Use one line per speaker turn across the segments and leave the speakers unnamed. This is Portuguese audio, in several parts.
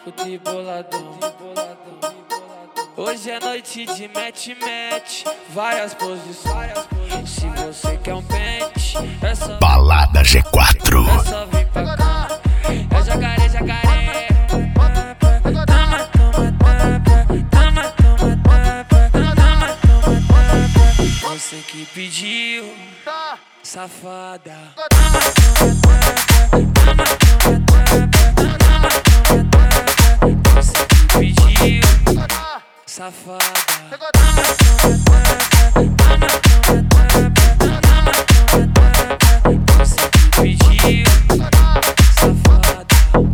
o triboladão. Hoje é noite de match, várias posições. Se você quer um pente, é só
Balada G4.
é só vir pra cá. É jacaré, jacaré. Você que pediu, safada. Você que pediu, safada. Você que pediu, safada.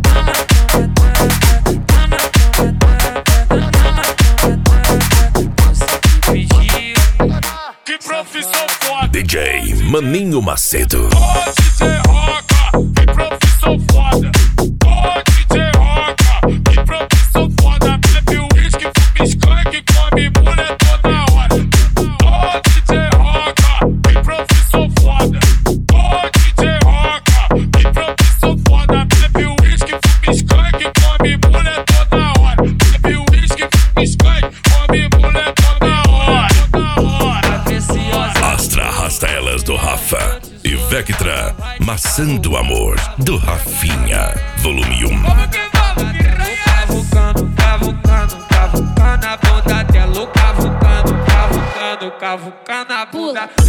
Você que pediu,
Que profissão foda.
DJ Maninho Macedo.
Ô DJ Roca, que profissão foda. Ô DJ Roca, que profissão foda. Bebe uísque, fuma skunk, come mulher toda hora. Ô DJ Roca, que profissão foda. Ô DJ Roca, que profissão foda. Bebe uísque, fuma skunk, come mulher toda hora. Bebe uísque, fuma skunk, come mulher toda hora.
preciosa.
Astra arrasta elas do Rafa. E Vectra, Maçã do Amor, do Rafinha. Volume 1.
Cavucando, cavucando a bunda dela. Cavucando a bunda.